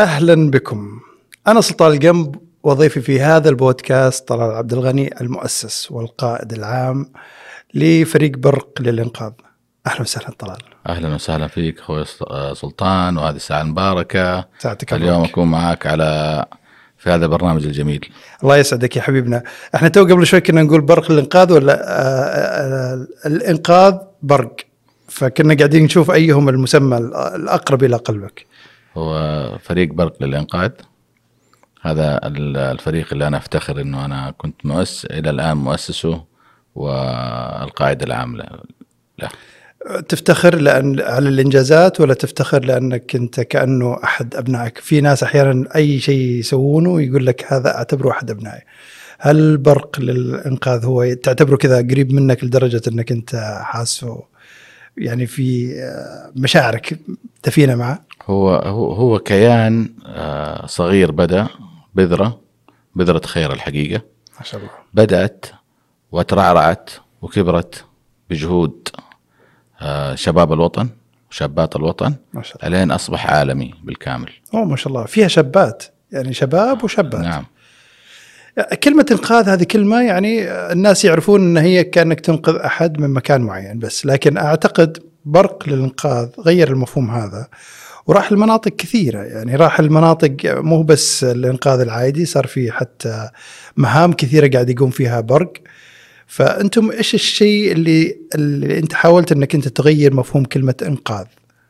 أهلا بكم. أنا سلطان القنب، وضيفي في هذا البودكاست طلال عبد الغني، المؤسس والقائد العام لفريق برق للإنقاذ. أهلا وسهلا طلال. أهلا وسهلا فيك أخوي سلطان، وهذه الساعة المباركة. اليوم أكون معك في هذا البرنامج الجميل. الله يسعدك يا حبيبنا. احنا تو قبل شوي كنا نقول برق للإنقاذ ولا الإنقاذ برق، فكنا قاعدين نشوف أيهم المسمى الأقرب إلى قلبك. هو فريق برق للإنقاذ، هذا الفريق اللي أنا أفتخر أنه أنا كنت إلى الآن مؤسسه والقائد العام له. تفتخر لأن على الإنجازات، ولا تفتخر لأنك أنت كأنه أحد أبنائك؟ في ناس أحيانا أي شيء يسوونه يقول لك هذا أعتبره أحد أبنائي. هل برق للإنقاذ هو تعتبره كذا قريب منك لدرجة أنك أنت حاسه يعني في مشاعرك دفينة معه؟ هو كيان صغير، بدأ بذرة خير الحقيقة، ما شاء الله. بدأت وترعرعت وكبرت بجهود شباب الوطن وشابات الوطن، الين أصبح عالمي بالكامل. ما شاء الله، فيها شابات، يعني شباب وشابات. نعم. كلمة إنقاذ هذه كلمة يعني الناس يعرفون أن هي كأنك تنقذ أحد من مكان معين بس، لكن أعتقد برق للإنقاذ غير المفهوم هذا وراح المناطق كثيرة. يعني راح المناطق مو بس الإنقاذ العادي، صار فيه حتى مهام كثيرة قاعد يقوم فيها برق. فأنتم إيش الشيء اللي أنت حاولت أنك أنت تغير مفهوم كلمة إنقاذ؟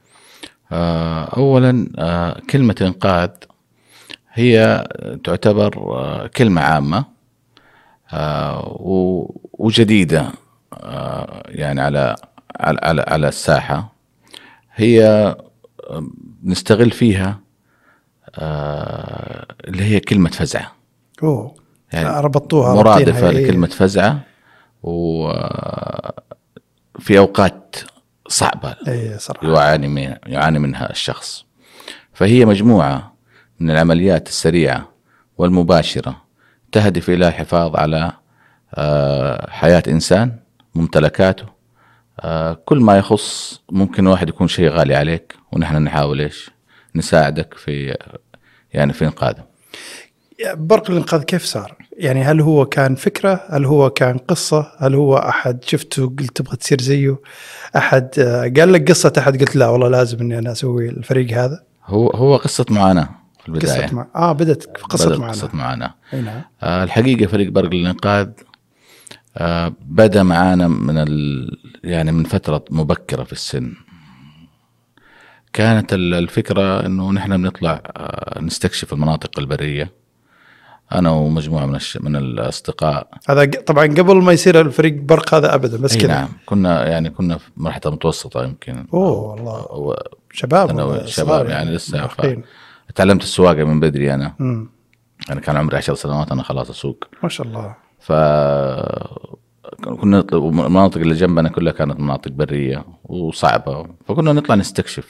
أولا كلمة إنقاذ هي تعتبر كلمة عامة وجديدة، يعني على الساحة. هي نستغل فيها اللي هي كلمة فزعة. يعني ربطوها مرادفة لكلمة فزعة، وفي أوقات صعبة يعاني منها الشخص. فهي مجموعة من العمليات السريعة والمباشرة تهدف إلى الحفاظ على حياة إنسان، ممتلكاته، كل ما يخص. ممكن واحد يكون شيء غالي عليك ونحن نحاول نساعدك في إنقاذه. برق الإنقاذ كيف صار؟ يعني هل هو كان فكرة؟ هل هو كان قصة؟ هل هو أحد شفته قلت تبغى تصير زيه؟ أحد قال لك قصة أحد قلت لا والله لازم إني أنا أسوي الفريق هذا؟ هو قصة معاناة في البداية. بدأت قصة معاناة. الحقيقة فريق برق للإنقاذ بدأ معانا من فترة مبكرة في السن. كانت الفكرة إنه نحن بنطلع نستكشف المناطق البرية، أنا ومجموعة من الأصدقاء. هذا طبعا قبل ما يصير الفريق برق هذا أبدا، بس كذا. نعم، كنا في مرحلة متوسطة يمكن. والله شباب يعني لسه. تعلمت السواقة من بدري أنا كان عمري 10 سنوات أنا خلاص أسوق، ما شاء الله. كنا المناطق اللي جنبنا كلها كانت مناطق برية وصعبة، فكنا نطلع نستكشف.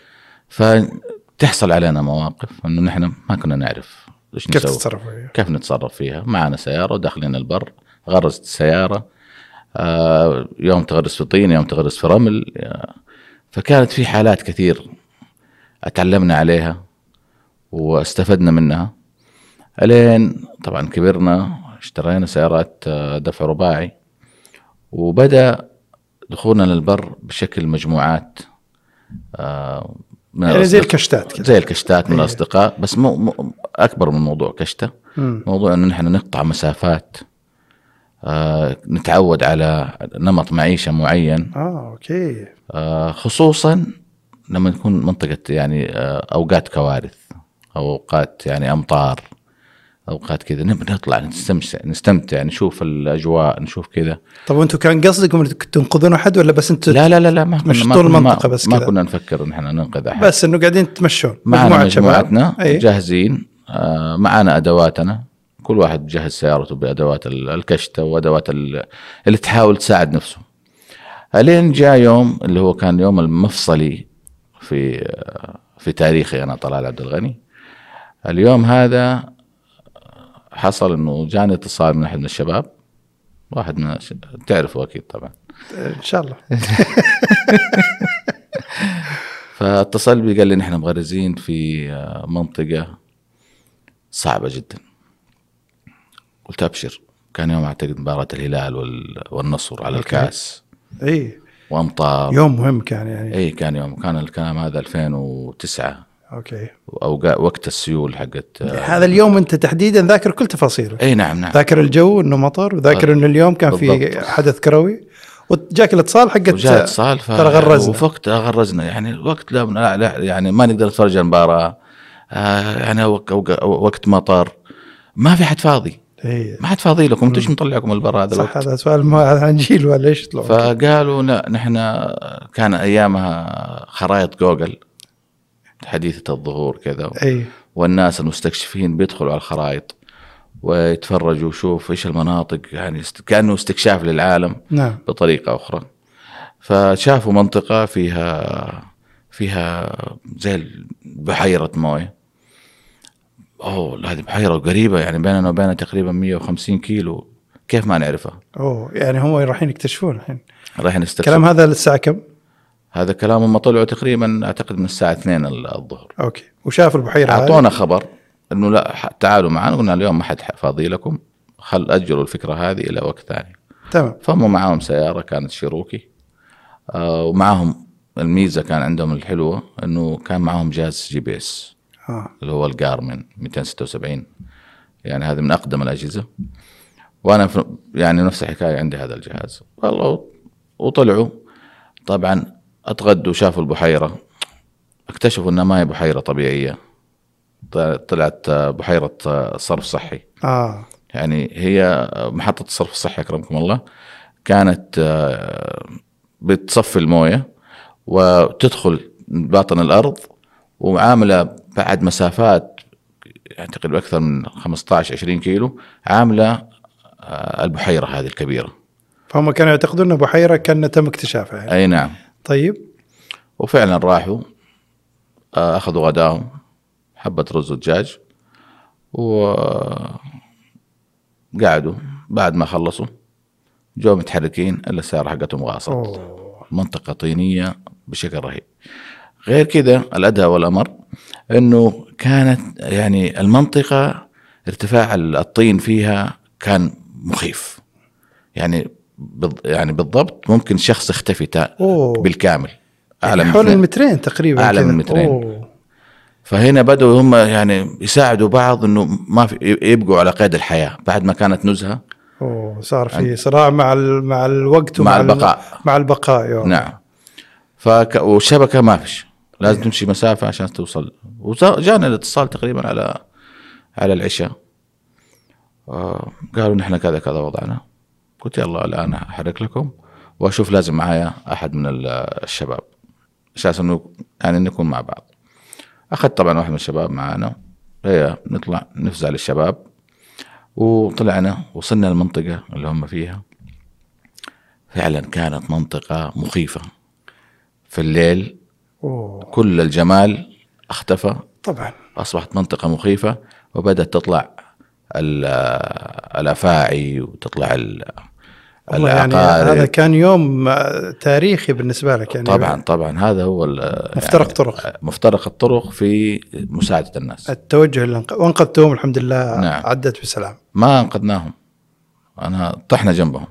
فتحصل علينا مواقف إنه نحن ما كنا نعرف كيف نتصرف فيها. معنا سيارة وداخلين البر، غرزت السيارة، يوم تغرز في طين، يوم تغرز في رمل. فكانت في حالات كثير اتعلمنا عليها واستفدنا منها. الين طبعا كبرنا، اشترينا سيارات دفع رباعي، وبدأ دخولنا للبر بشكل مجموعات، يعني زي الكشتات من الأصدقاء. بس مو أكبر من موضوع كشتة. موضوع أنه نحن نقطع مسافات، نتعود على نمط معيشة معين. أوكي. خصوصا لما نكون منطقة يعني أوقات كوارث، أوقات يعني أمطار، أوقات كذا نبي نطلع نستمتع، نشوف الأجواء، نشوف كذا. طب وأنتوا كان قصدكم تنقذون أحد ولا بس أنتوا؟ لا ما المنطقة بس ما كنا نفكر إن إحنا ننقذ أحد، بس إنه قاعدين تمشون مجموعتنا جاهزين، معانا أدواتنا، كل واحد بجهز سيارته بأدوات الكشتة وأدوات اللي تحاول تساعد نفسه. ألين جاء يوم اللي هو كان يوم المفصلي في تاريخي أنا طلال عبد الغني. اليوم هذا حصل إنه جاني اتصال من أحد من الشباب، واحد من تعرفه أكيد طبعا إن شاء الله. فاتصل بي قال لي نحن مغرزين في منطقة صعبة جدا. قلت أبشر. كان يوم أعتقد مباراة الهلال والنصر على الكاس. اي وامطار. يوم مهم كان يعني. اي كان يوم. كان الكلام هذا 2009. اوكي. او وقت السيول حقت هذا اليوم انت تحديدا ذاكر كل تفاصيله. اي نعم. ذاكر الجو انه مطر، وذاكر انه اليوم كان بالضبط. في حدث كروي، وجاك الاتصال حقت وجاء اتصال ترى غرزنا. وفقت غرزنا يعني الوقت لا يعني ما نقدر نتفرج المباراة. يعني وقت مطر ما في حد فاضي. إيه. ما حد فاضي لكم. انتوا ايش مطلعكم البرا هذا الوقت؟ صح. هذا سؤال ما هنجيل ولا ايش طلعوا. فقالوا لا نحن كان ايامها خرائط جوجل حديثة الظهور كذا. أي. والناس المستكشفين بيدخلوا على الخرائط ويتفرجوا وشوف ايش المناطق، يعني كأنه استكشاف للعالم. نعم. بطريقة اخرى. فشافوا منطقة فيها زي بحيرة موية. هذه بحيرة قريبة يعني بيننا وبينها تقريبا 150 كيلو. كيف ما نعرفها؟ يعني هم رايحين يكتشفون الحين. رايحين نستكشف. كلام هذا للساعة كم؟ هذا كلام هم طلعوا تقريبا اعتقد من الساعة 2 الظهر. اوكي. وشافوا البحيرة. اعطونا خبر انه لا تعالوا معنا. قلنا اليوم ما حد فاضي لكم، خل اجلوا الفكرة هذه الى وقت ثاني. تمام. فهم معاهم سيارة كانت شيروكي. ومعاهم الميزة كان عندهم الحلوة انه كان معاهم جهاز GPS. اللي هو الجارمن 276. يعني هذا من أقدم الأجهزة. وأنا يعني نفس الحكاية عندي هذا الجهاز والله. وطلعوا طبعا أتغدوا شافوا البحيرة. اكتشفوا أنها ما هي بحيرة طبيعية. طلعت بحيرة صرف صحي. يعني هي محطة الصرف الصحي أكرمكم الله. كانت بتصفي الموية وتدخل باطن الأرض، وعاملة بعد مسافات أعتقد أكثر من 15-20 كيلو عاملة البحيرة هذه الكبيرة. فهم كانوا يعتقدون أن بحيرة كان تم اكتشافها يعني. أي نعم. طيب. وفعلا راحوا أخذوا غداهم حبة رز ودجاج وقعدوا. بعد ما خلصوا جو متحركين إلا السيارة حقتهم غاصت. منطقة طينية بشكل رهيب. غير كده الأدهى والأمر أنه كانت يعني المنطقة ارتفاع الطين فيها كان مخيف. يعني بالضبط ممكن شخص اختفي بالكامل. أعلى حول المترين تقريبا. أعلى من مترين. فهنا بدأوا هم يعني يساعدوا بعض أنه ما في يبقوا على قيد الحياة بعد ما كانت نزهة. صار في صراع مع الوقت ومع البقاء. مع البقاء. نعم. والشبكة ما فيش. لازم تمشي مسافة عشان توصل. وجانا الاتصال تقريبا على العشاء. قالوا نحن كذا كذا وضعنا. قلت يلا الآن أحرك لكم وأشوف لازم معايا أحد من الشباب أساسا إنه يعني نكون مع بعض. أخذت طبعا واحد من الشباب معانا. هي نطلع نفزع للشباب. وطلعنا وصلنا المنطقة اللي هم فيها. فعلا كانت منطقة مخيفة في الليل. كل الجمال اختفى طبعا. أصبحت منطقة مخيفة. وبدأت تطلع الأفاعي وتطلع العقارب. يعني هذا كان يوم تاريخي بالنسبة لك يعني. طبعا هذا هو مفترق طرق. مفترق الطرق في مساعدة الناس. التوجه وانقذتهم الحمد لله. نعم. عدت بسلام. ما انقذناهم. أنا طحنا جنبهم.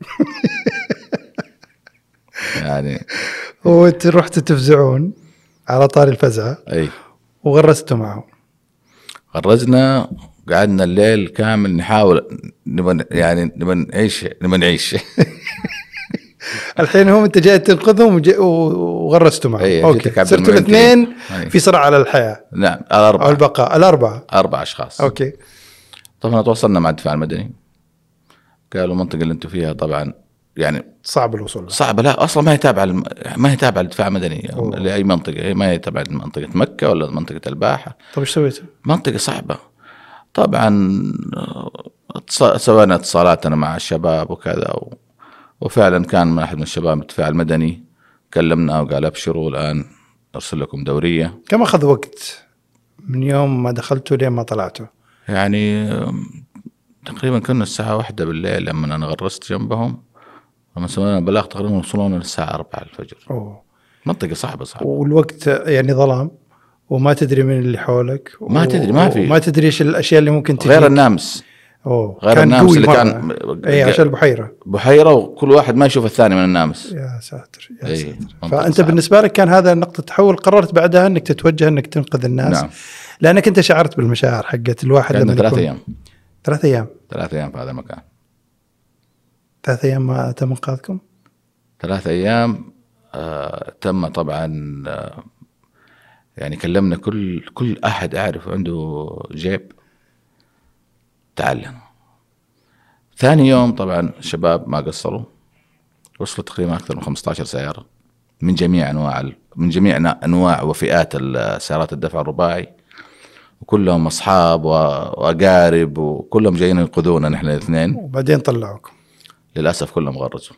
يعني ورحتوا تفزعون على طاري الفزعة. أي. وغرستوا معهم. غرزنا. قعدنا الليل كامل نحاول نبى نعيش. الحين هم انت جاي تنقذهم وغرستوا معهم. اوكي. صرتوا الاثنين في صراع على الحياة. نعم. الأربعة. البقاء. 4 أشخاص. اوكي. طبعا تواصلنا مع الدفاع المدني. قالوا المنطقة اللي انتم فيها طبعا يعني صعب الوصول. صعبة. لا أصلا ما هي تابعة للدفاع المدني لأي منطقة. هي ما هي تابعة لمنطقة مكة ولا منطقة الباحة. طب إيش سويتوا؟ منطقة صعبة طبعا. سوينا اتصالاتنا مع الشباب وكذا. وفعلا كان من أحد من الشباب الدفاع المدني كلمنا وقال أبشروا الآن أرسل لكم دورية. كم أخذ وقت من يوم ما دخلتوا لين ما طلعتوا؟ يعني تقريبا كنا الساعة 1 بالليل لما أنا غرست جنبهم. لما سوينا بلاغ تقريبا وصلونا للساعة 4 الفجر. منطقة صعبة والوقت يعني ظلام وما تدري من اللي حولك ما تدري ما تدري ايش الاشياء اللي ممكن تجي غير النامس. غير النامس اللي كان عشان بحيرة وكل واحد ما يشوف الثاني من النامس. يا ساتر يا ساتر. فأنت بالنسبة لك كان هذا نقطة تحول، قررت بعدها أنك تتوجه أنك تنقذ الناس. نعم. لأنك أنت شعرت بالمشاعر حقت الواحد لما 3 أيام 3 أيام 3 أيام في هذا المكان. 3 أيام ما تم إنقاذكم؟ 3 أيام تم طبعا. يعني كلمنا كل أحد أعرف عنده جيب تعلم. ثاني يوم طبعا الشباب ما قصروا، وصلوا تقريبا أكثر من 15 سيارة من جميع أنواع وفئات السيارات الدفع الرباعي، وكلهم أصحاب وأقارب وكلهم جايين ينقذونا نحن الاثنين. وبعدين طلعوكم للأسف كلهم غرزوا.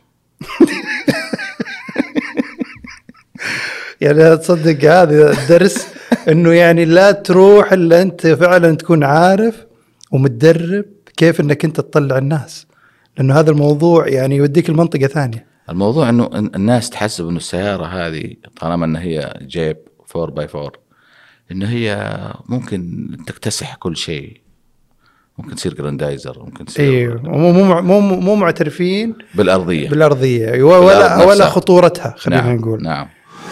يعني تصدق هذا الدرس إنه يعني لا تروح إلا أنت فعلا تكون عارف ومتدرب كيف إنك أنت تطلع الناس، لأنه هذا الموضوع يعني يوديك المنطقة ثانية. الموضوع إنه الناس تحسب إنه السيارة هذه طالما إن هي جيب 4x4 إنه هي ممكن تكتسح كل شيء، ممكن تصير جراندايزر، ممكن تصير إيه مو معترفين بالأرضية ولا خطورتها خلينا نقول. نعم.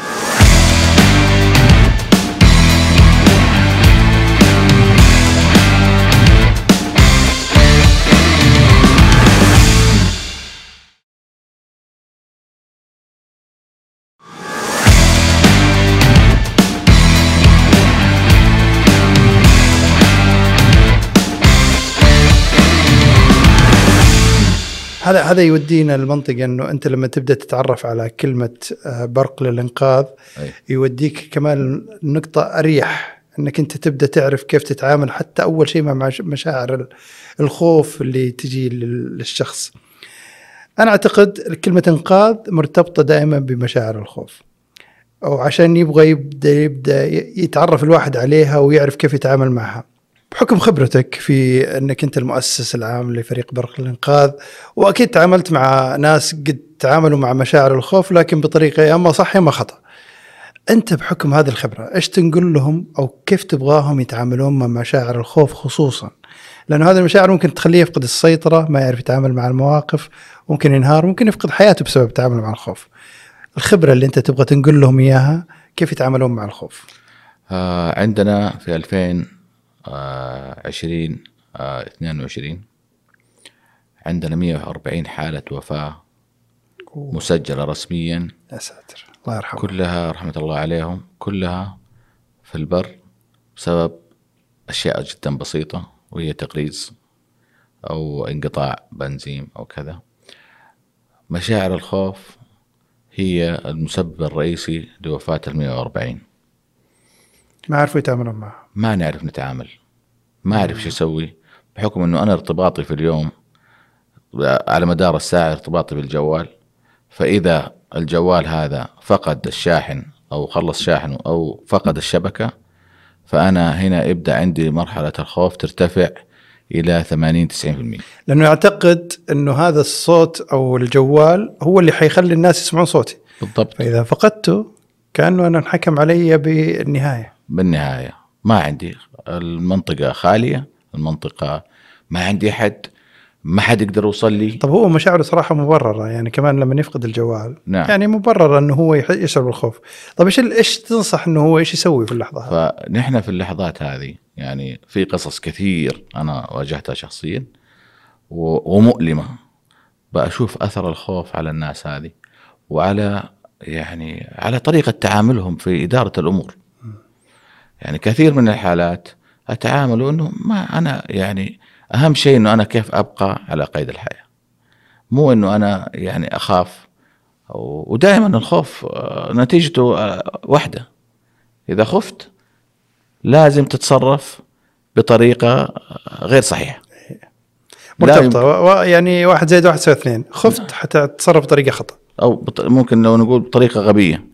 هذا يودينا المنطقة إنه أنت لما تبدأ تتعرف على كلمة برق للإنقاذ يوديك كمان نقطة أريح، إنك أنت تبدأ تعرف كيف تتعامل حتى أول شيء مع مشاعر الخوف اللي تجي للشخص. أنا أعتقد كلمة إنقاذ مرتبطة دائما بمشاعر الخوف، أو عشان يبدأ يتعرف الواحد عليها ويعرف كيف يتعامل معها. بحكم خبرتك في أنك أنت المؤسس العام لفريق برق الإنقاذ، وأكيد تعاملت مع ناس قد تعاملوا مع مشاعر الخوف لكن بطريقة يا أما صح يا أما خطأ. أنت بحكم هذه الخبرة إيش تنقل لهم أو كيف تبغاهم يتعاملون مع مشاعر الخوف، خصوصا لأنه هذه المشاعر ممكن تخليه يفقد السيطرة، ما يعرف يتعامل مع المواقف، ممكن ينهار، ممكن يفقد حياته بسبب التعامل مع الخوف. الخبرة اللي أنت تبغى تنقل لهم إياها كيف يتعاملون مع الخوف؟ عندنا في 2022 عندنا 140 حالة وفاة مسجلة رسميا. يا ساتر الله يرحمه. كلها رحمة الله عليهم، كلها في البر بسبب أشياء جدا بسيطة، وهي تقريز أو انقطاع بنزين أو كذا. مشاعر الخوف هي المسبب الرئيسي لوفاة 140. ما عرفوا يتعاملون معها، ما نعرف نتعامل، ما أعرف شو أسوي، بحكم أنه أنا ارتباطي في اليوم على مدار الساعة ارتباطي بالجوال. فإذا الجوال هذا فقد الشاحن أو خلص شاحنه أو فقد الشبكة، فأنا هنا يبدأ عندي مرحلة الخوف ترتفع إلى 80-90%. لأنه يعتقد أنه هذا الصوت أو الجوال هو اللي حيخلي الناس يسمعون صوتي. بالضبط. فإذا فقدته كأنه أنا انحكم علي بالنهاية. ما عندي، المنطقة خالية، المنطقة ما عندي حد، ما حد يقدر يوصل لي. طب هو مشاعره صراحة مبررة، يعني كمان لما يفقد الجوال نعم. يعني مبررة أنه هو يشعر بالخوف. طب إيش تنصح أنه هو إيش يسوي في اللحظة هذه؟ فنحن في اللحظات هذه يعني في قصص كثير أنا واجهتها شخصيا ومؤلمة، بأشوف أثر الخوف على الناس هذه وعلى يعني على طريقة تعاملهم في إدارة الأمور. يعني كثير من الحالات أتعامل أنه ما أنا يعني أهم شيء أنه أنا كيف أبقى على قيد الحياة، مو أنه أنا يعني أخاف. ودائما الخوف نتيجته واحدة، إذا خفت لازم تتصرف بطريقة غير صحيحة مرتبطة، يعني 1 + 1 = 2. خفت حتى تتصرف بطريقة خطأ، أو ممكن لو نقول بطريقة غبية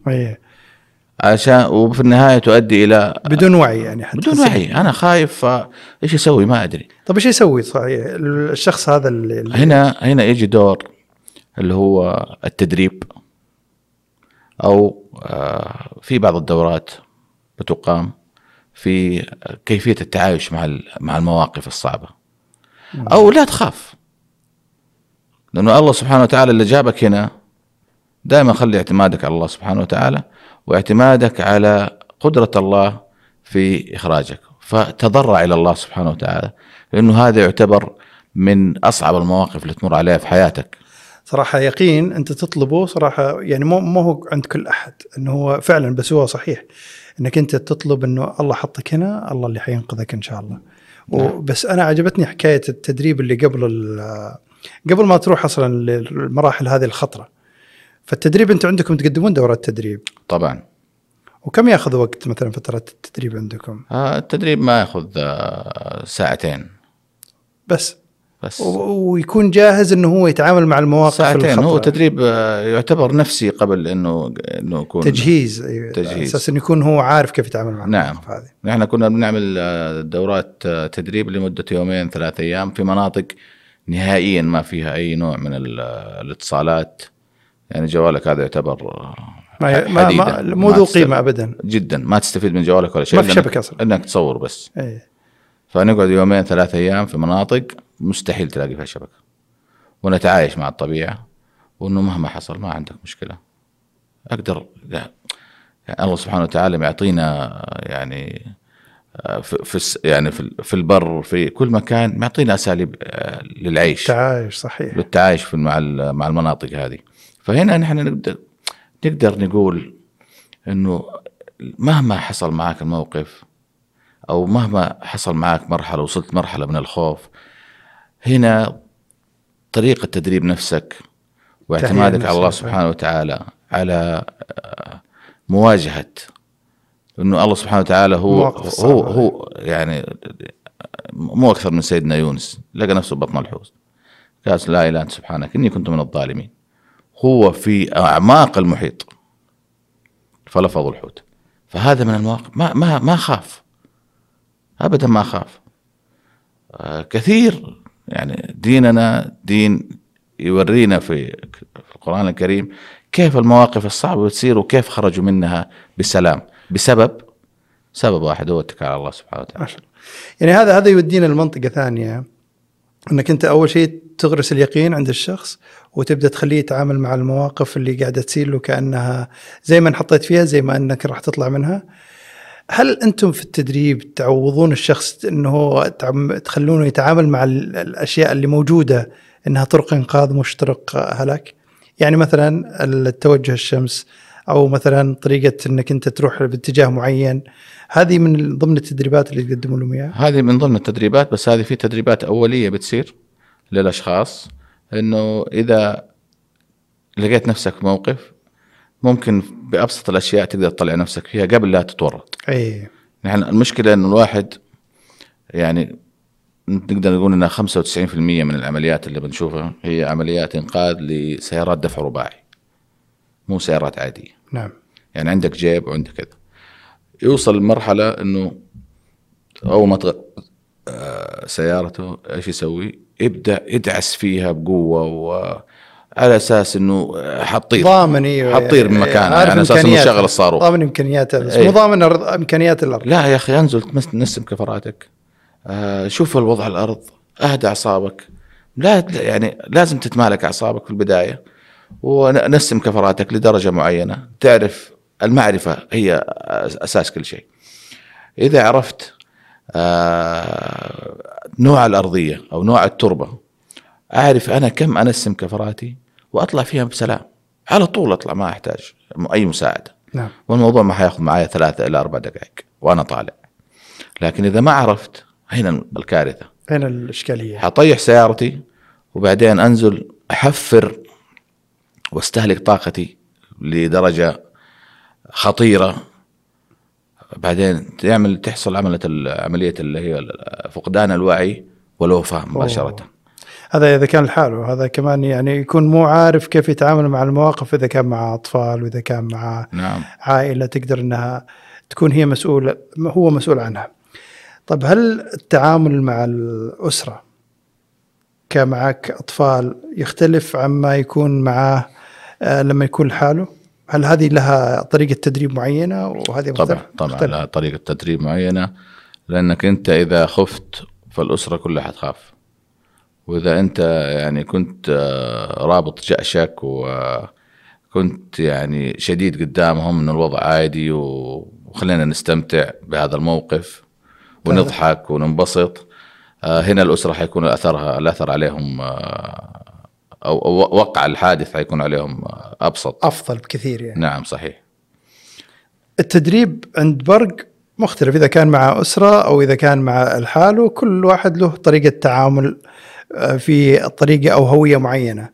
عشان وفي النهاية تؤدي إلى بدون وعي. يعني بدون وعي أنا خايف، إيش يسوي ما أدري. طب إيش يسوي صحيح الشخص هذا اللي هنا يجي دور اللي هو التدريب أو في بعض الدورات بتقام في كيفية التعايش مع المواقف الصعبة. أو لا تخاف، لأنه الله سبحانه وتعالى اللي جابك هنا دائما خلي اعتمادك على الله سبحانه وتعالى واعتمادك على قدرة الله في إخراجك، فتضرع إلى الله سبحانه وتعالى، لأنه هذا يعتبر من أصعب المواقف اللي تمر عليها في حياتك. صراحة يقين أنت تطلبه صراحة، يعني مو هو عند كل أحد إنه هو فعلا، بس هو صحيح إنك أنت تطلب إنه الله حطك هنا، الله اللي حينقذك إن شاء الله. بس أنا عجبتني حكاية التدريب اللي قبل ما تروح أصلا للمراحل هذه الخطرة. فالتدريب أنتم عندكم تقدمون دورات تدريب طبعا. وكم يأخذ وقت مثلا فترة التدريب عندكم؟ التدريب ما يأخذ ساعتين بس ويكون جاهز انه هو يتعامل مع المواقف ساعتين الخطرة. هو تدريب يعتبر نفسي قبل انه يكون تجهيز اساس انه يكون هو عارف كيف يتعامل مع المواقف هذه. نحن كنا بنعمل دورات تدريب لمدة 2-3 أيام في مناطق نهائيا ما فيها اي نوع من الاتصالات، يعني جوالك هذا يعتبر مو ذو قيمة ابدا جدا، ما تستفيد من جوالك ولا شيء، ما في شبكة اصلا انك تصور بس. ايه. فنقعد 2-3 أيام في مناطق مستحيل تلاقي فيها شبكة، ونتعايش مع الطبيعة، وإنه مهما حصل ما عندك مشكلة أقدر يعني الله سبحانه وتعالى معطينا يعني في البر في كل مكان معطينا أساليب للعيش، تعايش صحيح، للتعايش مع المناطق هذه. فهنا نحن نقدر نقول إنه مهما حصل معك الموقف أو مهما حصل معك مرحلة وصلت مرحلة من الخوف، هنا طريقة تدريب نفسك واعتمادك على الله سبحانه وتعالى على مواجهة إنه الله سبحانه وتعالى هو يعني مو أكثر من سيدنا يونس، لقى نفسه بطن الحوت قال لا إله أنت سبحانك إني كنت من الظالمين. هو في أعماق المحيط فلفظ الحوت. فهذا من المواقف ما خاف أبدا، ما خاف كثير. يعني ديننا دين يورينا في القرآن الكريم كيف المواقف الصعبة بتصير وكيف خرجوا منها بسلام بسبب واحد، هو التكال على الله سبحانه وتعالى. يعني هذا يودينا لمنطقة ثانية، أنك أنت أول شيء تغرس اليقين عند الشخص وتبدأ تخليه يتعامل مع المواقف اللي قاعدة تصير له كأنها زي ما انحطيت فيها، زي ما أنك راح تطلع منها. هل أنتم في التدريب تعوضون الشخص أنه تخلونه يتعامل مع الأشياء اللي موجودة أنها طرق إنقاذ مش طرق هلاك؟ يعني مثلا التوجه الشمس، أو مثلا طريقة أنك أنت تروح باتجاه معين، هذه من ضمن التدريبات اللي تقدموا لهم إياها؟ هذه من ضمن التدريبات، بس هذه في تدريبات أولية بتصير للأشخاص، أنه إذا لقيت نفسك موقف ممكن بأبسط الأشياء تقدر تطلع نفسك فيها قبل لا تتورط. أي. يعني المشكلة إنه الواحد يعني نقدر نقول إنها 95% من العمليات اللي بنشوفها هي عمليات إنقاذ لسيارات دفع رباعي، مو سيارات عادية. نعم. يعني عندك جيب وعندك كذا، يوصل لمرحلة إنه أول ما سيارته إيش يسوي؟ يبدأ يدعس فيها بقوة على أساس إنه حطير من مكانه، يعني أساس إنه شغل الصاروخ، ضامن إمكانياته، بس مو ضامن إمكانيات الأرض. لا يا أخي، أنزل نسم كفراتك، شوف الوضع الأرض، أهدى أعصابك، لا يعني لازم تتمالك أعصابك في البداية، ونسم كفراتك لدرجة معينة. تعرف المعرفة هي أساس كل شيء. إذا عرفت نوع الأرضية أو نوع التربة، أعرف أنا كم أنسم كفراتي وأطلع فيها بسلام، على طول أطلع، ما أحتاج أي مساعدة. نعم. والموضوع ما حياخذ معايا 3 إلى 4 دقائق وأنا طالع. لكن إذا ما عرفت، هنا الكارثة، هنا الإشكالية. حطيح سيارتي وبعدين أنزل أحفر واستهلك طاقتي لدرجة خطيرة، بعدين تحصل عملية اللي هي فقدان الوعي والوفاة مباشرة. هذا إذا كان الحال، هذا كمان يعني يكون مو عارف كيف يتعامل مع المواقف، إذا كان مع أطفال وإذا كان مع نعم. عائلة تقدر أنها تكون هو مسؤول عنها. طب هل التعامل مع الأسرة كمعك أطفال يختلف عما يكون معه لما يكون لحاله؟ هل هذه لها طريقة تدريب معينة وهذه طبعا لها طريقة تدريب معينة، لأنك أنت إذا خفت فالأسرة كلها حتخاف، وإذا أنت يعني كنت رابط جأشك وكنت يعني شديد قدامهم إن الوضع عادي وخلينا نستمتع بهذا الموقف ونضحك وننبسط، هنا الأسرة حيكون الأثر عليهم أو وقع الحادث حيكون عليهم أفضل بكثير يعني. نعم صحيح. التدريب عند برق مختلف إذا كان مع أسرة أو إذا كان مع الحال، وكل واحد له طريقة تعامل في طريقة أو هوية معينة.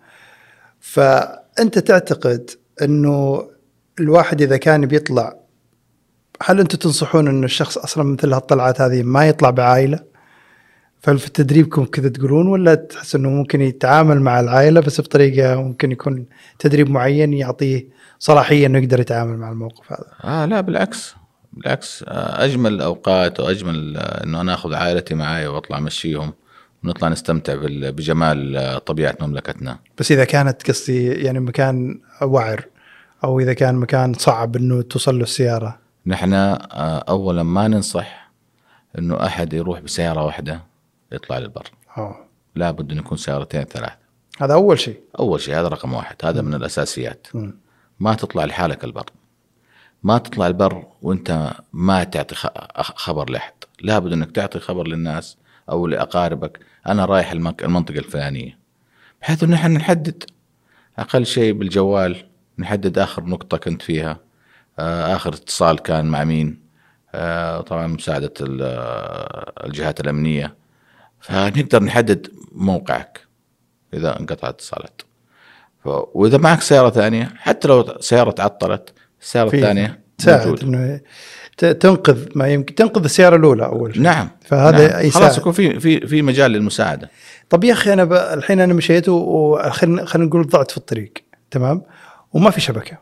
فأنت تعتقد أنه الواحد إذا كان بيطلع، هل أنتم تنصحون أن الشخص أصلا مثل هالطلعات هذه ما يطلع بعائلة؟ فهل في تدريبكم كذا تقولون، ولا تحس أنه ممكن يتعامل مع العائلة بس بطريقة ممكن يكون تدريب معين يعطيه صلاحية أنه يقدر يتعامل مع الموقف هذا؟ لا بالعكس أجمل الأوقات وأجمل أنه أنا أخذ عائلتي معي وأطلع مشيهم ونطلع نستمتع بجمال طبيعة مملكتنا. بس إذا كانت قصدي يعني مكان وعر، أو إذا كان مكان صعب أنه توصل له السيارة، نحن أولا ما ننصح أنه أحد يروح بسيارة واحدة يطلع للبر. لا بد أن يكون سيارتين 3. هذا أول شيء هذا رقم 1، هذا من الأساسيات. ما تطلع لحالك البر، ما تطلع البر وانت ما تعطي خبر لأحد. لا بد أنك تعطي خبر للناس أو لأقاربك أنا رايح المنطقة الفلانية، بحيث أن نحن نحدد أقل شيء بالجوال، نحدد آخر نقطة كنت فيها، آخر اتصال كان مع مين، طبعا مساعدة الجهات الأمنية، فنقدر نحدد موقعك إذا انقطعت اتصالات. وإذا معك سيارة ثانية، حتى لو سيارة تعطلت، السيارة الثانية تساعد إنه تنقذ ما يمكن تنقذ السيارة الأولى أول شيء. نعم. فهذا نعم. خلاص يكون في مجال للمساعدة. طب يا أخي أنا الحين أنا مشيت وخلينا نقول ضعت في الطريق، تمام، وما في شبكة،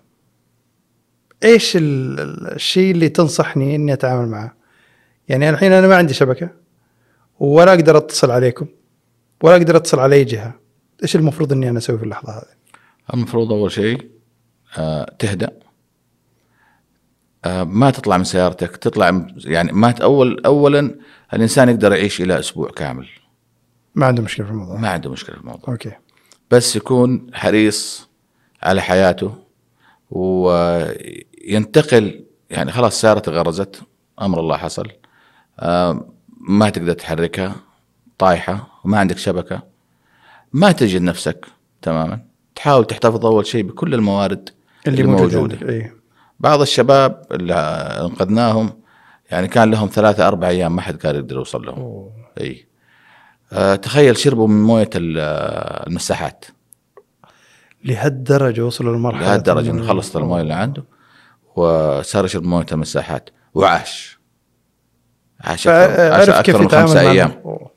إيش الشيء اللي تنصحني إني أتعامل معه؟ يعني الحين أنا ما عندي شبكة ولا أقدر أتصل عليكم ولا أقدر أتصل على أي جهة، إيش المفروض إني أنا أسوي في اللحظة هذه؟ المفروض أول شيء تهدأ، ما تطلع من سيارتك، تطلع يعني ما أولا الإنسان يقدر يعيش إلى أسبوع كامل، ما عنده مشكلة في الموضوع. ما عنده مشكلة في الموضوع. أوكي. بس يكون حريص على حياته وينتقل، يعني خلاص سيارته غرزت، أمر الله حصل، ما تقدر تحركها، طايحة وما عندك شبكة، ما تجد نفسك تماما، تحاول تحتفظ أول شيء بكل الموارد اللي موجودة. إيه. بعض الشباب اللي انقذناهم يعني كان لهم 3-4 أيام ما حد كان يقدر يوصل لهم. أي تخيل شربوا من موية المساحات لهالدرجة، وصلوا للمرحلة لهالدرجة إنه خلصت الموية اللي عنده وصار يشرب موية المساحات وعاش أكثر من 5 أيام.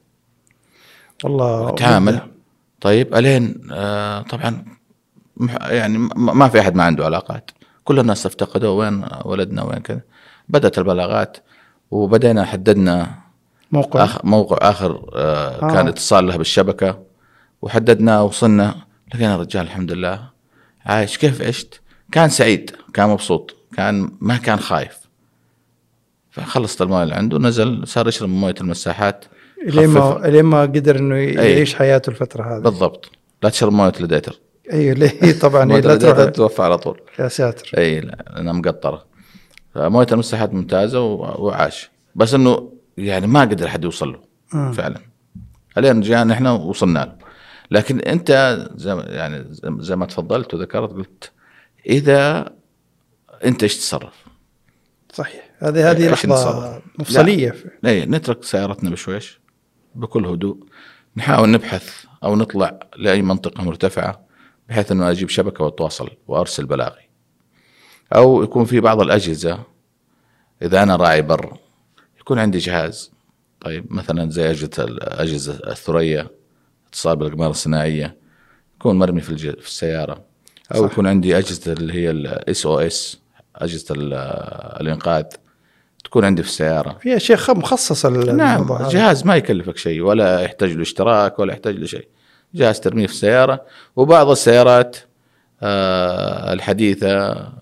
والله تعامل. طيب ألين طبعا يعني ما في أحد ما عنده علاقات، كل الناس افتقدوا وين ولدنا وين كذا. بدأت البلاغات وبدأنا حددنا موقع آخر كان اتصال له بالشبكة، وحددنا وصلنا لقينا الرجال الحمد لله عايش. كيف عشت؟ كان سعيد، كان مبسوط، ما كان خايف. فخلصت الماء اللي عنده، نزل صار يشرب موية المساحات لين ما قدر انه يعيش حياته الفترة هذه. بالضبط. لا تشرب موية الديتر. ايوه ليه طبعا لا توفى على طول. يا ساتر. اي لأنها مقطرة. فموية المساحات ممتازة وعاش، بس انه يعني ما قدر حد يوصل له فعلا. الين جاءنا احنا وصلنا له. لكن انت زي ما تفضلت وذكرت، قلت اذا انت ايش تصرف؟ صحيح. هذه لحظة مفصلية. نترك سيارتنا بشويش بكل هدوء، نحاول نبحث أو نطلع لأي منطقة مرتفعة بحيث أنه أجيب شبكة وأتواصل وأرسل بلاغي. أو يكون في بعض الأجهزة، إذا أنا راعي بر يكون عندي جهاز، طيب مثلا زي أجهزة الثريا، اتصال بالأقمار الصناعية، يكون مرمي في السيارة. أو صح. يكون عندي أجهزة اللي هي SOS، أجهزة الإنقاذ، تكون عندي في السيارة. في أشياء مخصصة. نعم. جهاز ما يكلفك شيء ولا يحتاج له اشتراك ولا يحتاج له شيء، جهاز ترميه في السيارة. وبعض السيارات الحديثة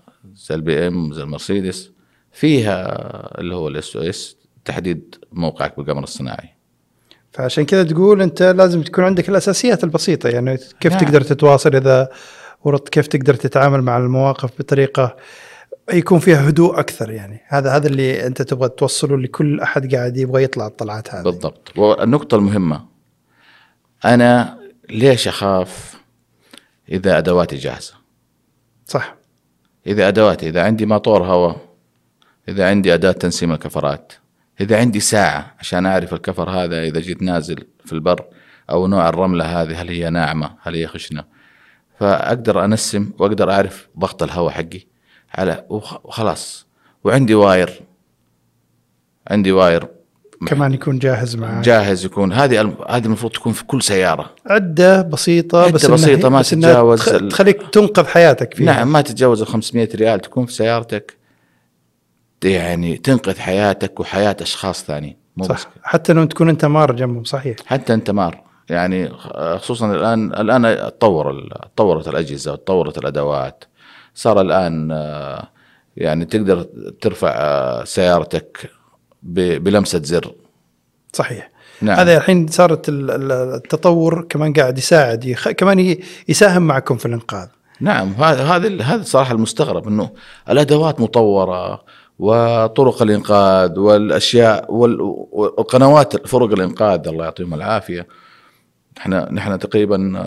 زي البي ام زي المرسيدس فيها اللي هو الاس او اس تحديد موقعك بالقمر الصناعي. فعشان كذا تقول انت لازم تكون عندك الاساسيات البسيطه، يعني كيف نعم. تقدر تتواصل اذا ورط، كيف تقدر تتعامل مع المواقف بطريقه يكون فيها هدوء اكثر. يعني هذا اللي انت تبغى توصله لكل احد قاعد يبغى يطلع الطلعات هذه. بالضبط. والنقطه المهمه، انا ليش اخاف اذا ادواتي جاهزه؟ صح. اذا عندي موتور هواء، اذا عندي اداه تنسيم الكفرات، اذا عندي ساعه عشان اعرف الكفر هذا اذا جيت نازل في البر او نوع الرمله هذه هل هي ناعمه هل هي خشنه، فاقدر انسم واقدر اعرف ضغط الهواء حقي على وخلاص. وعندي واير، كمان يكون جاهز معك، جاهز يكون. هذه المفروض تكون في كل سياره، عده بسيطه، عدة بسيطه ما تتجاوز تخليك تنقذ حياتك فيها. نعم، ما تتجاوز 500 ريال تكون في سيارتك، يعني تنقذ حياتك وحياه اشخاص ثانيين. صح. حتى لو تكون انت مار جنبهم. صحيح. حتى انت مار، يعني خصوصا الان تطورت الاجهزه وتطورت الادوات. صار الان يعني تقدر ترفع سيارتك بلمسه زر. صحيح. نعم. هذا الحين صارت التطور كمان قاعد يساعد كمان يساهم معكم في الانقاذ. نعم. هذا صراحه المستغرب انه الادوات مطوره وطرق الانقاذ والاشياء والقنوات فرق الانقاذ الله يعطيهم العافيه. نحن تقريبا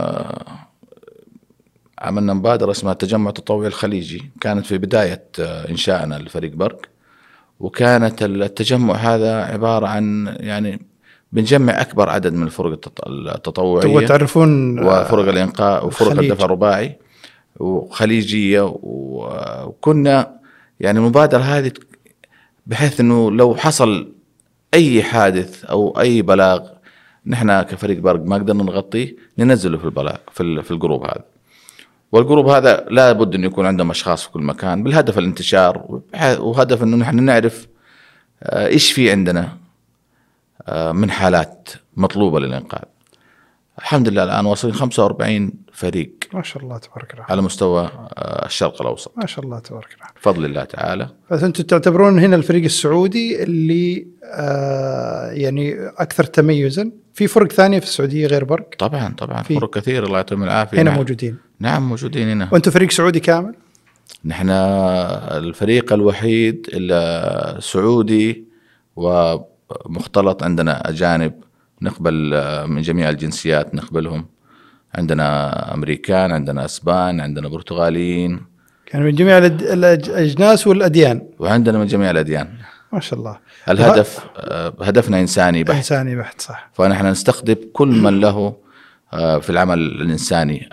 عملنا مبادره اسمها التجمع التطوعي الخليجي، كانت في بدايه انشائنا لفريق برق، وكانت التجمع هذا عباره عن يعني بنجمع اكبر عدد من الفرق التطوعيه تعرفون وفرق الانقاذ وفرق الدفع الرباعي وخليجيه، وكنا يعني المبادره هذه بحيث انه لو حصل اي حادث او اي بلاغ نحن كفريق برق ما قدرنا نغطيه ننزله في البلاغ في الجروب هذا. والجروب هذا لا بد أن يكون عندهم أشخاص في كل مكان بالهدف الانتشار، وهدف أنه نحن نعرف إيش في عندنا من حالات مطلوبة للإنقاذ. الحمد لله الآن واصلين 45 فريق ما شاء الله تبارك الله على مستوى الشرق الأوسط. ما شاء الله تبارك الله بفضل الله تعالى. فأنتم تعتبرون هنا الفريق السعودي اللي يعني أكثر تميزا. في فرق ثانية في السعودية غير برق؟ طبعا فرق كثير الله يعطيهم العافية. هنا موجودين. نعم موجودين هنا. وأنتم فريق سعودي كامل؟ نحن الفريق الوحيد السعودي ومختلط، عندنا أجانب نقبل من جميع الجنسيات نقبلهم، عندنا أمريكان، عندنا أسبان، عندنا برتغاليين، كان من جميع الأجناس والأديان، وعندنا من جميع الأديان. ما شاء الله. الهدف هدفنا إنساني بحت. إنساني بحت. صح. فنحن نستقطب كل من له في العمل الإنساني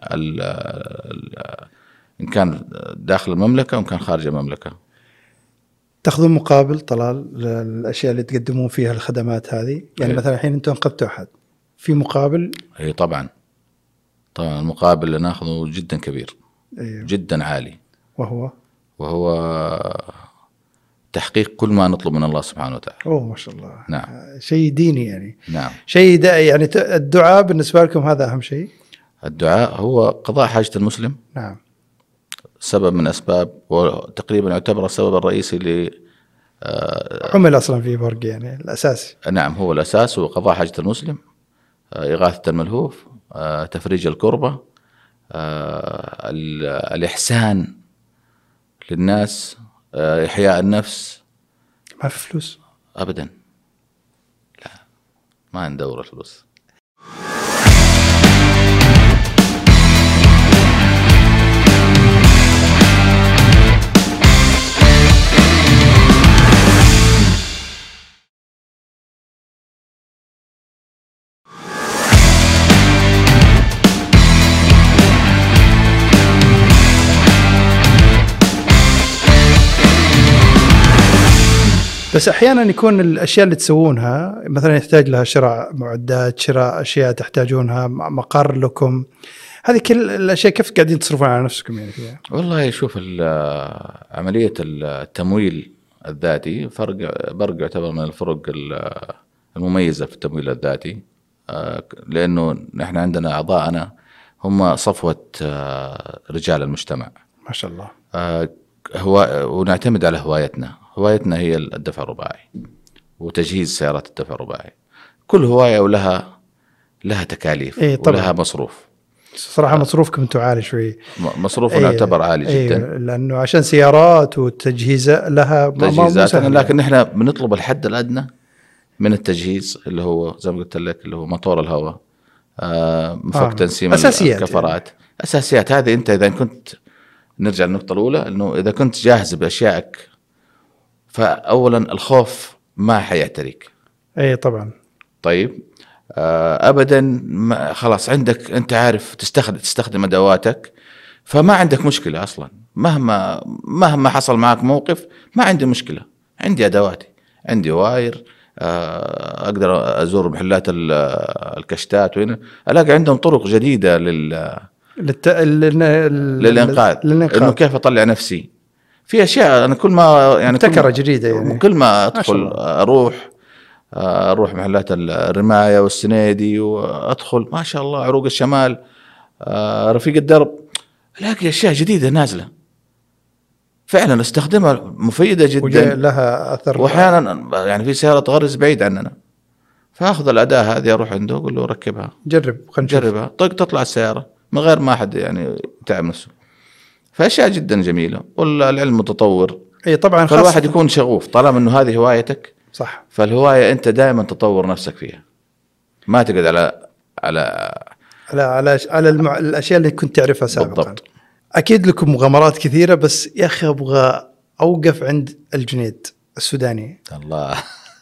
إن كان داخل المملكة وإن كان خارج المملكة. تأخذون مقابل طلال الأشياء اللي تقدمون فيها الخدمات هذه؟ يعني مثلا الحين أنتم انقذتوا أحد، في مقابل؟ أي طبعا المقابل اللي ناخذه جدا كبير. أيوه. جدا عالي. وهو تحقيق كل ما نطلب من الله سبحانه وتعالى. ما شاء الله. نعم. شيء ديني يعني. نعم. شيء يعني الدعاء بالنسبة لكم هذا أهم شيء؟ الدعاء هو قضاء حاجة المسلم. نعم. سبب من أسباب، وتقريبا يعتبر السبب الرئيسي اللي عمل أصلا في برق يعني الأساسي. نعم هو الأساس، هو قضاء حاجة المسلم، إغاثة الملهوف، تفريج الكربة، الإحسان للناس، إحياء النفس. ما في فلوس أبدا، لا ما ندور الفلوس. بس أحيانا يكون الأشياء اللي تسوونها مثلا يحتاج لها شراء معدات، شراء أشياء تحتاجونها، مقر لكم، هذه كل الأشياء كيف قاعدين تصرفون على نفسكم يعني فيها؟ والله شوف عملية التمويل الذاتي برق يعتبر من الفرق المميزة في التمويل الذاتي، لأنه نحن عندنا أعضاءنا هم صفوة رجال المجتمع ما شاء الله. ونعتمد على هوايتنا هي الدفع الرباعي وتجهيز سيارات الدفع الرباعي. كل هواية ولها تكاليف ولها مصروف. صراحة مصروفكم انتم عالي شوي. مصروفنا يعتبر عالي جدا. لأنه عشان سيارات وتجهيزات لها تجهيزات، لكن احنا بنطلب الحد الأدنى من التجهيز اللي هو زي ما قلت لك اللي هو موتور الهواء، مفك تنسيم الكفرات، أساسيات. هذه أنت إذا كنت نرجع للنقطة الأولى إنه إذا كنت جاهز بأشيائك فأولا الخوف ما حيعتريك. أي طبعا. طيب أبدا خلاص عندك أنت عارف تستخدم أدواتك، فما عندك مشكلة أصلا. مهما حصل معك موقف ما عندي مشكلة، عندي أدواتي، عندي واير، أقدر أزور محلات الكشتات وهنا ألاقي عندهم طرق جديدة للإنقاذ. إنه كيف أطلع نفسي في أشياء. أنا كل ما يعني ابتكرة جديدة يعني كل ما أدخل أروح محلات الرماية والسنيدي وأدخل ما شاء الله عروق الشمال، رفيق الدرب، ألاقي أشياء جديدة نازلة فعلا استخدمها مفيدة جدا لها أثر. وأحيانا يعني في سيارة تغرز بعيد عننا فأخذ الأداة هذه أروح عنده أقول له ركبها، جربها، تطلع السيارة من غير ما أحد يعني تعب نفسه. فأشياء جدا جميلة والعلم متطور. أي طبعا. فالواحد يكون شغوف طالما إنه هذه هوايتك. صح. فالهواية أنت دائما تطور نفسك فيها، ما تقعد على الأشياء اللي كنت تعرفها سابقا. بالضبط. أكيد لكم مغامرات كثيرة، بس يا أخي أبغى أوقف عند الجنيد السوداني. الله.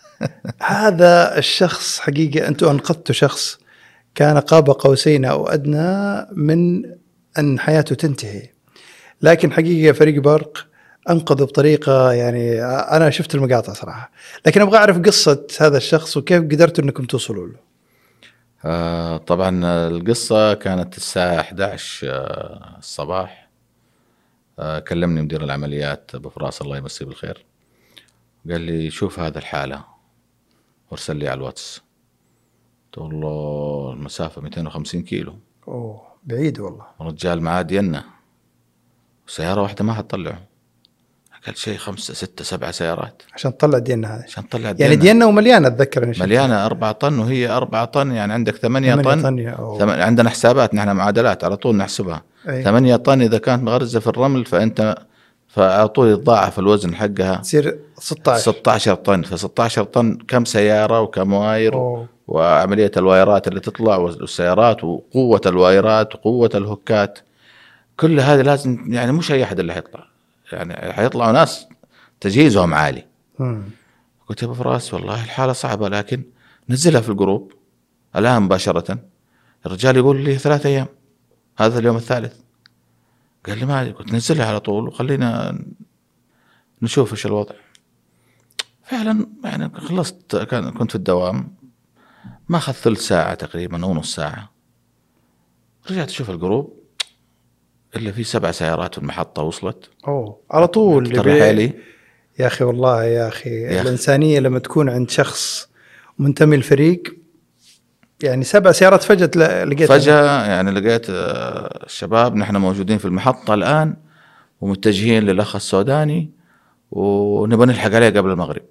هذا الشخص حقيقة أنتوا أنقذتوا شخص كان قاب قوسين أو أدنى من أن حياته تنتهي، لكن حقيقة فريق برق أنقذوا بطريقة يعني أنا شفت المقاطع صراحة. لكن أبغى أعرف قصة هذا الشخص وكيف قدرتوا أنكم توصلوا له. طبعا القصة كانت الساعة 11 الصباح. كلمني مدير العمليات أبو فراس الله يمسيه بالخير، قال لي شوف هذا الحالة وارسل لي على الواتس. قلت له المسافة 250 كيلو. أوه بعيد والله. رجال معاه دينا وسيارة واحدة ما حتطلعه. قال شيء 5 6 7 سيارات عشان تطلع دينا هذه. عشان تطلع يعني دينا ومليانة أتذكر مليانة 4 طن وهي 4 طن يعني عندك 8 طن. عندنا حسابات نحن معادلات على طول نحسبها. 8 طن إذا كانت مغرزة في الرمل فعلى طول يتضاعف الوزن حقها تصير 16 طن. ف16 طن كم سيارة وكم واير وعملية الوايرات اللي تطلع والسيارات وقوة الوايرات وقوة الهوكات، كل هذه لازم يعني مش أي أحد اللي حيطلع، يعني حيطلعوا ناس تجهيزهم عالي. قلت يا أبو فراس والله الحالة صعبة لكن نزلها في الجروب الآن مباشرة. الرجال يقول لي 3 أيام، هذا اليوم الثالث. قال لي ما قلت نزلها على طول وخلينا نشوف إيش الوضع. فعلا يعني خلصت، كنت في الدوام ما أخذ ثلث ساعة تقريبا أو نص ساعة، رجعت أشوف الجروب إلا في 7 سيارات في المحطة وصلت. على طول حالي. يا أخي والله يا أخي الإنسانية لما تكون عند شخص منتمي الفريق، يعني 7 سيارات فجأة يعني لقيت الشباب نحن موجودين في المحطة الآن ومتجهين للأخ السوداني ونبغى نلحق عليه قبل المغرب.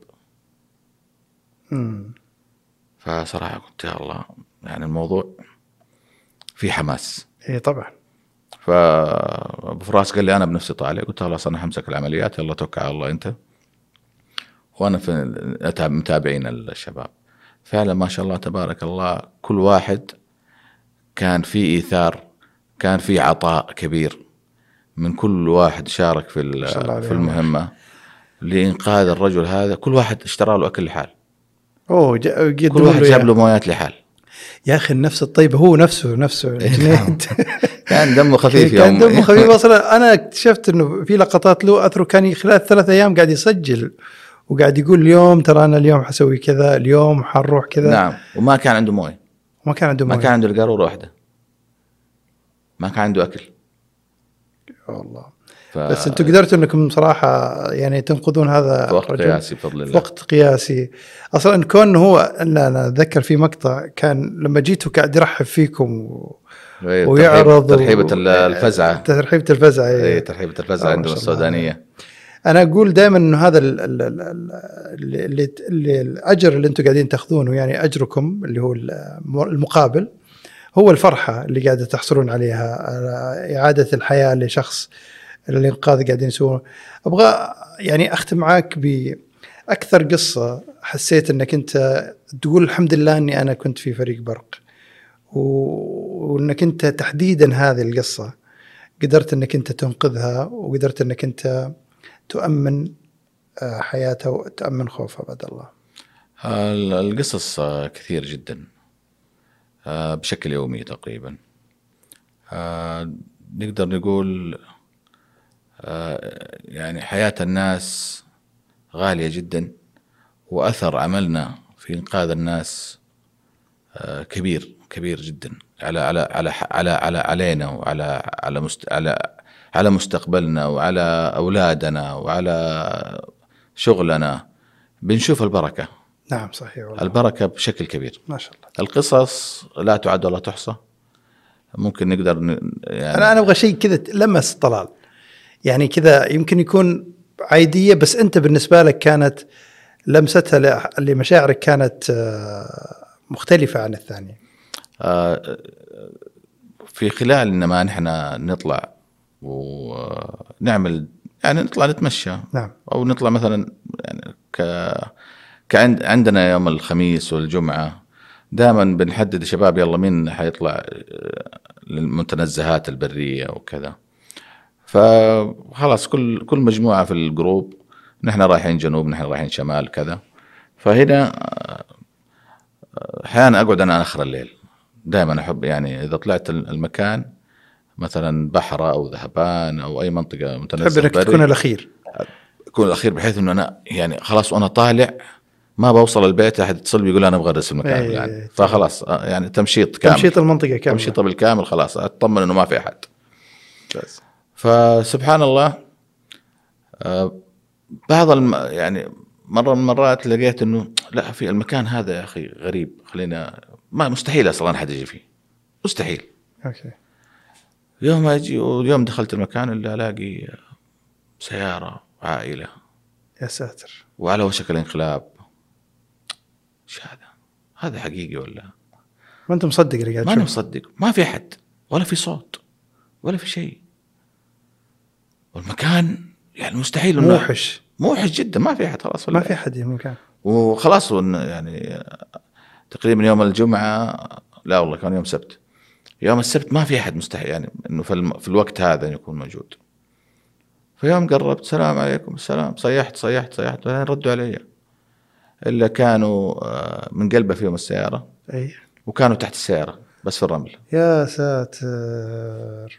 فصراحة قلت يا الله يعني الموضوع في حماس. إيه طبعا. فأبو فراس قال لي أنا بنفسي طالع. قلت خلاص أنا همسك العمليات، يلا توكل على الله أنت، وأنا في متابعين الشباب. فعلا ما شاء الله تبارك الله كل واحد كان في إيثار، كان في عطاء كبير من كل واحد شارك في المهمة لإنقاذ الرجل هذا. كل واحد اشترى له أكل لحال، كل واحد جاب له مويات لحال. يا أخي النفس الطيبة هو نفسه جنيد. كان دمه خفيف. كان دمه خفيف أصلا. أنا اكتشفت إنه في لقطات له أثره، كان خلال 3 أيام قاعد يسجل وقاعد يقول اليوم ترى أنا اليوم حسوي كذا، اليوم حنروح كذا. نعم. وما كان عنده مويه، ما كان عنده القارورة واحدة، ما كان عنده أكل والله. بس أنتوا قدرتوا أنكم صراحة يعني تنقذون هذا في وقت قياسي بفضل الله. وقت قياسي أصلا. كون هو أنا أتذكر في مقطع كان لما جيتوا قاعد يرحب فيكم ويعرض ترحيبة الفزعة. ترحيبة الفزعة. ترحيبة الفزعة عندنا السودانية. أنا أقول دائما إنه هذا اللي الأجر اللي أنتم قاعدين تأخذونه، يعني أجركم اللي هو المقابل، هو الفرحة اللي قاعدة تحصلون عليها، إعادة الحياة لشخص، الإنقاذ قاعدين يسوونه. أبغى يعني أختم معاك بأكثر قصة حسيت أنك أنت تقول الحمد لله أني أنا كنت في فريق برق، وأنك أنت تحديدا هذه القصة قدرت أنك أنت تنقذها، وقدرت أنك أنت تؤمن حياته وتأمن خوفه بعد الله. القصص كثير جدا بشكل يومي تقريبا. نقدر نقول يعني حياة الناس غالية جدا، وأثر عملنا في إنقاذ الناس كبير جدا علينا، وعلى على مستقبلنا، وعلى أولادنا، وعلى شغلنا. بنشوف البركة. نعم صحيح والله. البركة بشكل كبير ما شاء الله. القصص لا تعد ولا تحصى. ممكن نقدر يعني أنا أبغى شيء كذا لمس طلال، يعني كذا يمكن يكون عادية، بس أنت بالنسبة لك كانت لمستها لمشاعرك كانت مختلفة عن الثانية. في خلال إنما نحن نطلع ونعمل، يعني نطلع نتمشى. نعم. أو نطلع مثلا يعني عندنا يوم الخميس والجمعة دائما بنحدد شباب يلا مين حيطلع للمتنزهات البرية وكذا. فخلاص كل مجموعة في الجروب، نحن رايحين جنوب، نحن رايحين شمال كذا. فهنا أحيانا أقعد أنا آخر الليل. دائما أحب يعني إذا طلعت المكان مثلا بحرة أو ذهبان أو أي منطقة متنزه تحب إنك تكون الأخير. أكون الأخير، بحيث إنه أنا يعني خلاص وأنا طالع ما بوصل البيت أحد يتصل بيقول أنا أبغى أرسل المكان يعني. فخلاص يعني تمشيط كامل، تمشيط المنطقة كامل، تمشيطة بالكامل، خلاص أطمن إنه ما في أحد. فسبحان الله بعض يعني مرة من المرات لقيت إنه لا، في المكان هذا يا أخي غريب، خلينا ما مستحيل أصلاً حد يجي فيه، مستحيل. أوكي. يوم أجي واليوم دخلت المكان اللي ألاقي سيارة عائلة، يا ساتر، وعلى وشك الانقلاب. إيش هذا حقيقي ولا ما أنت مصدق اللي قاعد تشوف؟ ما أنا مصدق، ما في أحد ولا في صوت ولا في شيء، والمكان يعني مستحيل، موحش جدا، ما في أحد خلاص، ما في أحد المكان، وخلاص يعني تقريبا يوم الجمعة، لا والله كان يوم سبت، يوم السبت ما في أحد، مستحيل يعني إنه في الوقت هذا يكون موجود. فيوم قربت السلام عليكم، السلام، صيحت بعدين ردوا علي، إلا كانوا من قلبه فيهم السيارة. أي. وكانوا تحت السيارة بس في الرمل. يا ساتر.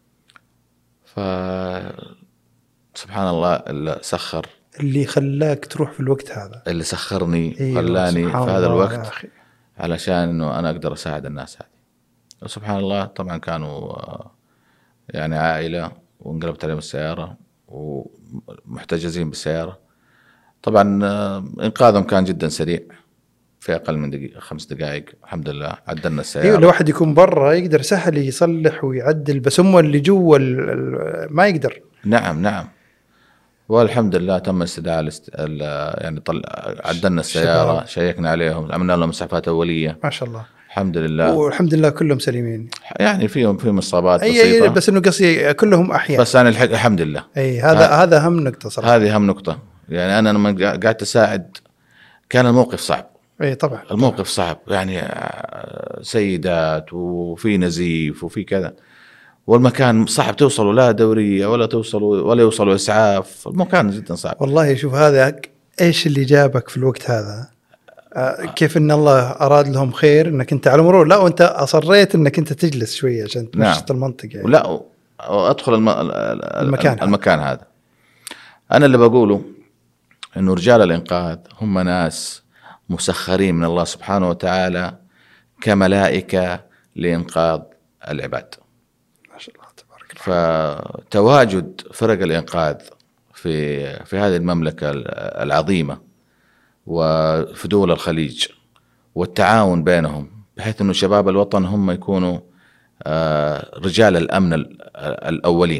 سبحان الله اللي سخر، اللي خلاك تروح في الوقت هذا، اللي سخرني خلاني في هذا الوقت أخي. علشان إنه أنا أقدر أساعد الناس هذه. وسبحان الله طبعا كانوا يعني عائلة، وانقلبت عليهم السيارة ومحتجزين بالسيارة. طبعا إنقاذهم كان جدا سريع، في أقل من 5 دقائق الحمد لله عدلنا السيارة. أيوة، الواحد يكون برا يقدر سهل يصلح ويعدل، بس هم اللي جوا ما يقدر. نعم والحمد لله تم استدعاء يعني عدلنا السيارة، شيكنا عليهم، عملنا لهم مسافات أولية ما شاء الله الحمد لله، والحمد لله كلهم سليمين. يعني فيهم إصابات بسيطة، بس إنه قصدي كلهم أحياء، بس أنا الحمد لله. هذا أهم نقطة صراحة. هذه أهم نقطة. يعني أنا لما قعدت أساعد كان الموقف صعب. طبعا الموقف صعب، يعني سيدات وفي نزيف وفي كذا، والمكان صعب، توصلوا لا دورية ولا يوصلوا إسعاف، المكان جدا صعب والله. شوف هذا إيش اللي جابك في الوقت هذا، كيف إن الله أراد لهم خير إنك أنت على مرور، لا وأنت أصريت إنك أنت تجلس شوية عشان تمشط المنطقة يعني. ولا أدخل المكان هذا. أنا اللي بقوله إنه رجال الإنقاذ هم ناس مسخرين من الله سبحانه وتعالى كملائكة لإنقاذ العباد. ما شاء الله تبارك الله. فتواجد فرق الإنقاذ في هذه المملكة العظيمة وفي دول الخليج، والتعاون بينهم، بحيث إنه شباب الوطن هم يكونوا رجال الأمن الأولين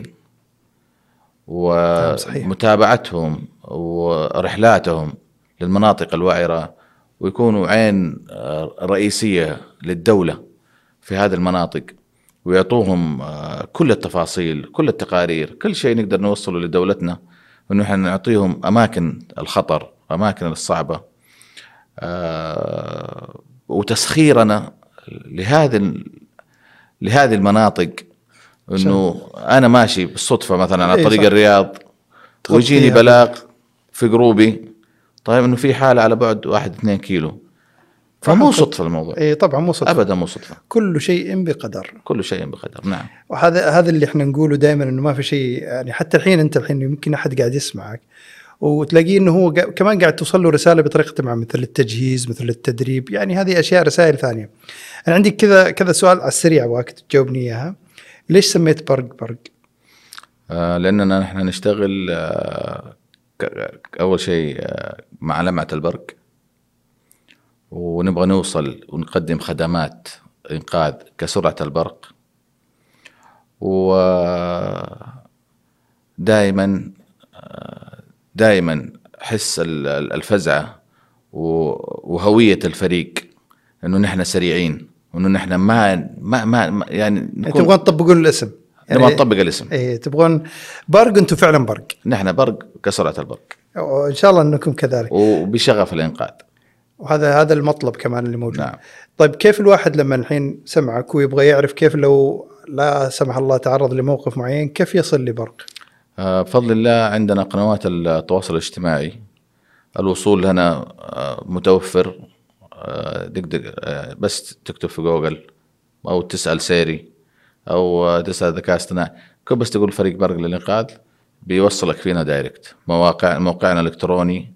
ومتابعتهم ورحلاتهم للمناطق الوعرة، ويكونوا عين رئيسية للدولة في هذه المناطق، ويعطوهم كل التفاصيل، كل التقارير، كل شيء نقدر نوصله لدولتنا، وإنه إحنا نعطيهم أماكن الخطر، أماكن الصعبة، وتسخيرنا لهذه المناطق. إنه أنا ماشي بالصدفة مثلا على طريق الرياض ويجيني بلاغ في جروبي، طيب إنه في حالة على بعد 1-2 كيلو، فمو صدفة الموضوع. طبعا مو صدفة، أبدا مو صدفة، كل شيء بقدر، كل شيء بقدر. نعم. وهذا اللي احنا نقوله دائما، إنه ما في شيء يعني. حتى الحين يمكن أحد قاعد يسمعك وتلاقيه إنه هو كمان قاعد توصل له رسالة بطريقة مع مثل التجهيز، مثل التدريب، يعني هذه أشياء، رسائل ثانية. أنا عندي كذا سؤال على السريع أبغاك تجاوبني إياها. ليش سميت برق؟ لأننا نحن نشتغل أول شيء مع لمعة البرق، ونبغى نوصل ونقدم خدمات إنقاذ كسرعة البرق، ودائما حس الفزعة وهوية الفريق، إنه نحن سريعين، وإنه نحن ما يعني تبغون تطبقون الاسم، يعني نطبق الاسم. تبغون برق، أنتم فعلا برق. نحن برق كسرعة البرق، وإن شاء الله أنكم كذلك، وبشغف الإنقاذ، وهذا المطلب كمان اللي موجود. نعم. طيب كيف الواحد لما الحين سمعك ويبغى يعرف كيف لو لا سمح الله تعرض لموقف معين كيف يصل لبرق؟ بفضل الله عندنا قنوات التواصل الاجتماعي، الوصول لنا متوفر. دقدق بس تكتب في جوجل أو تسأل سيري أو تسأل ذكاء اصطناعي، بس تقول فريق برق للإنقاذ بيوصلك فينا دايركت. موقعنا الإلكتروني،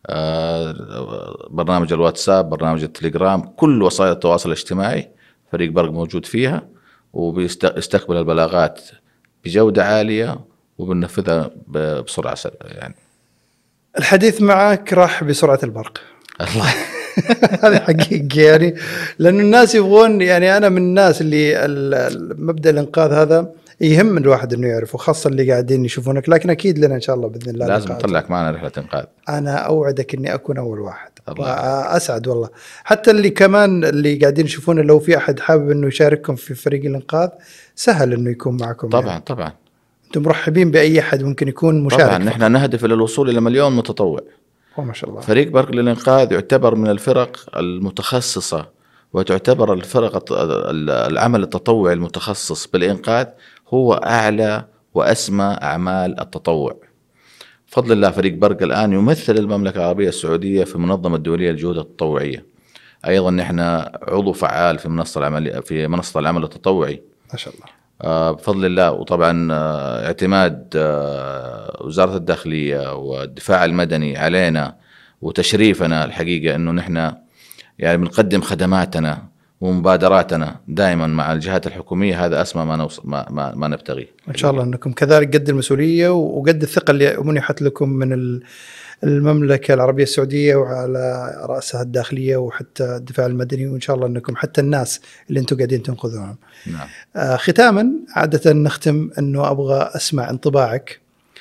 برنامج الواتساب، برنامج التليجرام، كل وسائل التواصل الاجتماعي فريق برق موجود فيها، وبيستقبل البلاغات بجودة عالية وبننفذها بسرعة يعني. الحديث معك راح بسرعة البرق. الله. هذه حقيقة يعني، لأن الناس يبغون، يعني أنا من الناس اللي مبدأ الإنقاذ هذا يهم الواحد إنه يعرف، وخاصة اللي قاعدين يشوفونك. لكن أكيد لنا إن شاء الله بإذن الله لازم نطلعك معنا رحلة إنقاذ. أنا أوعدك إني أكون أول واحد، وأسعد والله. حتى اللي قاعدين يشوفونا، لو في أحد حابب إنه يشارككم في فريق الإنقاذ، سهل إنه يكون معكم. طبعا يعني. طبعا أنتم مرحبين بأي أحد ممكن يكون مشارك. طبعا نحن نهدف إلى الوصول إلى 1,000,000 متطوع. ما شاء الله. فريق برق للإنقاذ يعتبر من الفرق المتخصصة، وتعتبر الفرق العمل التطوعي المتخصص بالإنقاذ هو أعلى وأسمى أعمال التطوع. بفضل الله فريق برق الآن يمثل المملكة العربية السعودية في المنظمة الدولية للجهود التطوعية. أيضا نحن عضو فعال في منصة العمل التطوعي. ما شاء الله. بفضل الله. وطبعا اعتماد وزارة الداخلية والدفاع المدني علينا وتشريفنا الحقيقة أنه نحن يعني بنقدم خدماتنا ومبادراتنا دائما مع الجهات الحكومية. هذا أسمى ما نبتغيه. إن شاء الله أنكم كذلك قد المسؤولية وقد الثقة اللي منحت لكم من المملكة العربية السعودية، وعلى رأسها الداخلية وحتى الدفاع المدني، وإن شاء الله أنكم حتى الناس اللي أنتم قاعدين تنقذونهم. نعم. ختاما عادة نختم أنه أبغى أسمع انطباعك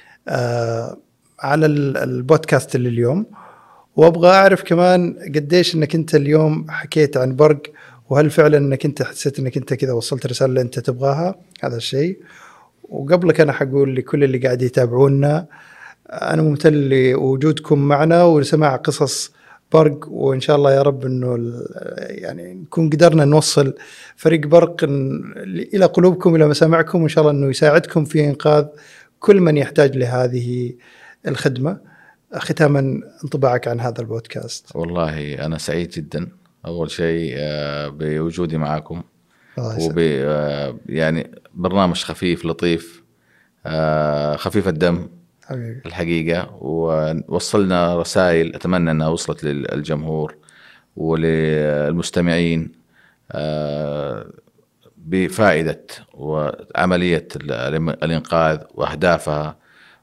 على البودكاست اللي اليوم، وأبغى أعرف كمان قديش أنك أنت اليوم حكيت عن برق، وهل فعلا أنك أنت حسيت أنك أنت كذا وصلت رسالة اللي أنت تبغاها. هذا الشيء. وقبلك أنا حقول لكل اللي قاعد يتابعونا أنا ممتن لوجودكم معنا ولسماع قصص برق، وإن شاء الله يا رب أنه يعني نكون قدرنا نوصل فريق برق إلى قلوبكم، إلى مسامعكم، وإن شاء الله أنه يساعدكم في إنقاذ كل من يحتاج لهذه الخدمة. ختاما انطباعك عن هذا البودكاست. والله أنا سعيد جدا أول شيء بوجودي معكم، يعني برنامج خفيف لطيف، خفيف الدم الحقيقة، ووصلنا رسائل أتمنى أنها وصلت للجمهور وللمستمعين بفائدة وعملية الإنقاذ وأهدافها،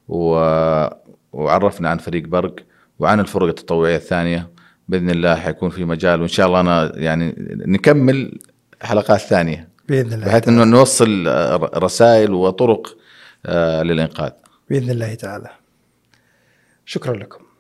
وعرفنا عن فريق برق وعن الفرق التطوعية الثانية. بإذن الله حيكون في مجال، وإن شاء الله أنا يعني نكمل حلقات ثانية باذن الله، بحيث انه نوصل رسائل وطرق للانقاذ باذن الله تعالى. شكرا لكم.